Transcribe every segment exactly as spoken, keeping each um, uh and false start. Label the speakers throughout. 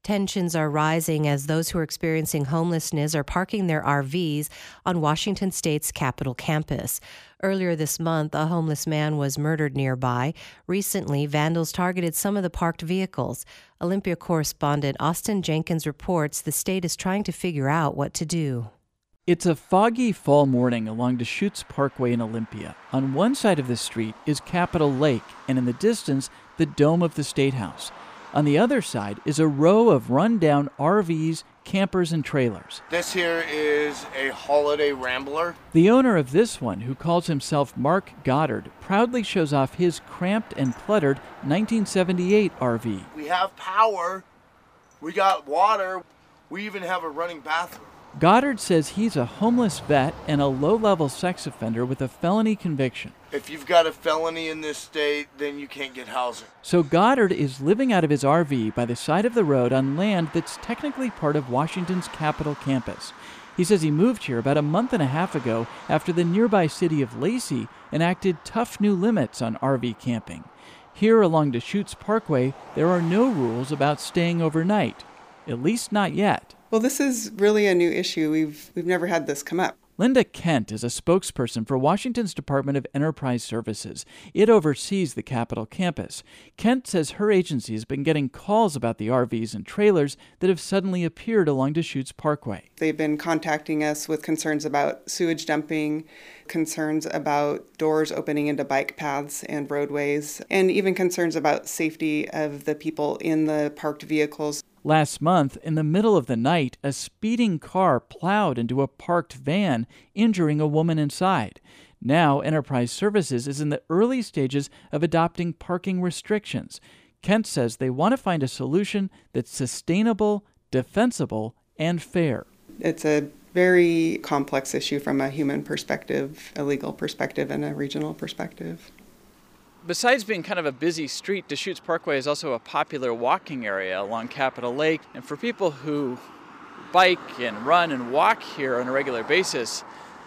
Speaker 1: Tensions are rising as those who are experiencing homelessness are parking their R Vs on Washington State's Capitol campus. Earlier this month, a homeless man was murdered nearby. Recently, vandals targeted some of the parked vehicles. Olympia correspondent Austin Jenkins reports the state is trying to figure out what to do.
Speaker 2: It's a foggy fall morning along Deschutes Parkway in Olympia. On one side of the street is Capitol Lake, and in the distance, the dome of the State House. On the other side is a row of run-down R Vs, campers, and trailers.
Speaker 3: This here is a Holiday Rambler.
Speaker 2: The owner of this one, who calls himself Mark Goddard, proudly shows off his cramped and cluttered nineteen seventy-eight R V.
Speaker 3: We have power, we got water, we even have a running bathroom.
Speaker 2: Goddard says he's a homeless vet and a low-level sex offender with a felony conviction.
Speaker 3: If you've got a felony in this state, then you can't get housing.
Speaker 2: So Goddard is living out of his R V by the side of the road on land that's technically part of Washington's Capitol campus. He says he moved here about a month and a half ago after the nearby city of Lacey enacted tough new limits on R V camping. Here along Deschutes Parkway, there are no rules about staying overnight, at least not yet.
Speaker 4: Well, this is really a new issue. We've we've never had this come up.
Speaker 2: Linda Kent is a spokesperson for Washington's Department of Enterprise Services. It oversees the Capitol campus. Kent says her agency has been getting calls about the R Vs and trailers that have suddenly appeared along Deschutes Parkway.
Speaker 4: They've been contacting us with concerns about sewage dumping, concerns about doors opening into bike paths and roadways, and even concerns about safety of the people in the parked vehicles.
Speaker 2: Last month, in the middle of the night, a speeding car plowed into a parked van, injuring a woman inside. Now, Enterprise Services is in the early stages of adopting parking restrictions. Kent says they want to find a solution that's sustainable, defensible, and fair.
Speaker 4: It's a very complex issue from a human perspective, a legal perspective, and a regional perspective.
Speaker 2: Besides being kind of a busy street, Deschutes Parkway is also a popular walking area along Capitol Lake. And for people who bike and run and walk here on a regular basis,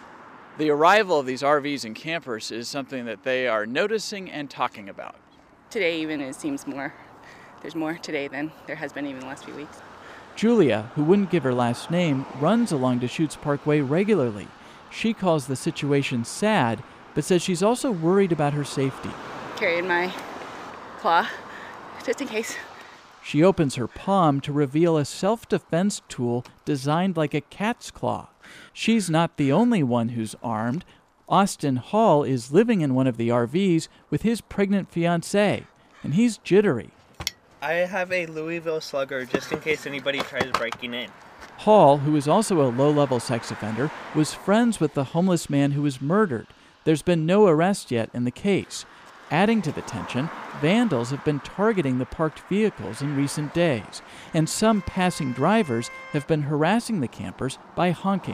Speaker 2: the arrival of these R Vs and campers is something that they are noticing and talking about.
Speaker 5: Today even it seems more, there's more today than there has been even the last few weeks.
Speaker 2: Julia, who wouldn't give her last name, runs along Deschutes Parkway regularly. She calls the situation sad, but says she's also worried about her safety.
Speaker 5: Carrying my claw, just in case.
Speaker 2: She opens her palm to reveal a self-defense tool designed like a cat's claw. She's not the only one who's armed. Austin Hall is living in one of the R Vs with his pregnant fiancée, and he's jittery.
Speaker 6: I have a Louisville Slugger just in case anybody tries breaking in.
Speaker 2: Hall, who is also a low-level sex offender, was friends with the homeless man who was murdered. There's been no arrest yet in the case. Adding to the tension, vandals have been targeting the parked vehicles in recent days, and some passing drivers have been harassing the campers by honking.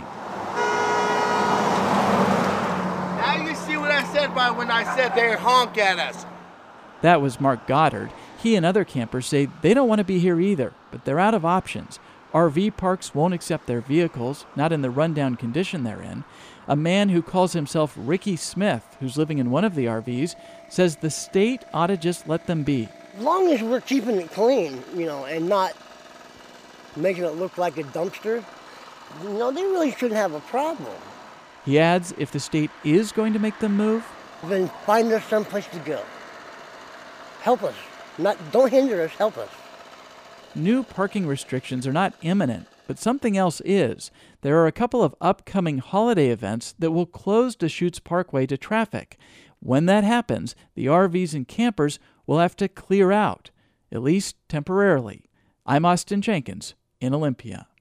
Speaker 3: Now you see what I said by when I said they honk at us.
Speaker 2: That was Mark Goddard. He and other campers say they don't want to be here either, but they're out of options. R V parks won't accept their vehicles, not in the rundown condition they're in. A man who calls himself Ricky Smith, who's living in one of the R Vs, says the state ought to just let them be.
Speaker 7: As long as we're keeping it clean, you know, and not making it look like a dumpster, you know, they really shouldn't have a problem.
Speaker 2: He adds if the state is going to make them move,
Speaker 7: then find us someplace to go. Help us. Not, don't hinder us, help us.
Speaker 2: New parking restrictions are not imminent, but something else is. There are a couple of upcoming holiday events that will close Deschutes Parkway to traffic. When that happens, the R Vs and campers will have to clear out, at least temporarily. I'm Austin Jenkins in Olympia.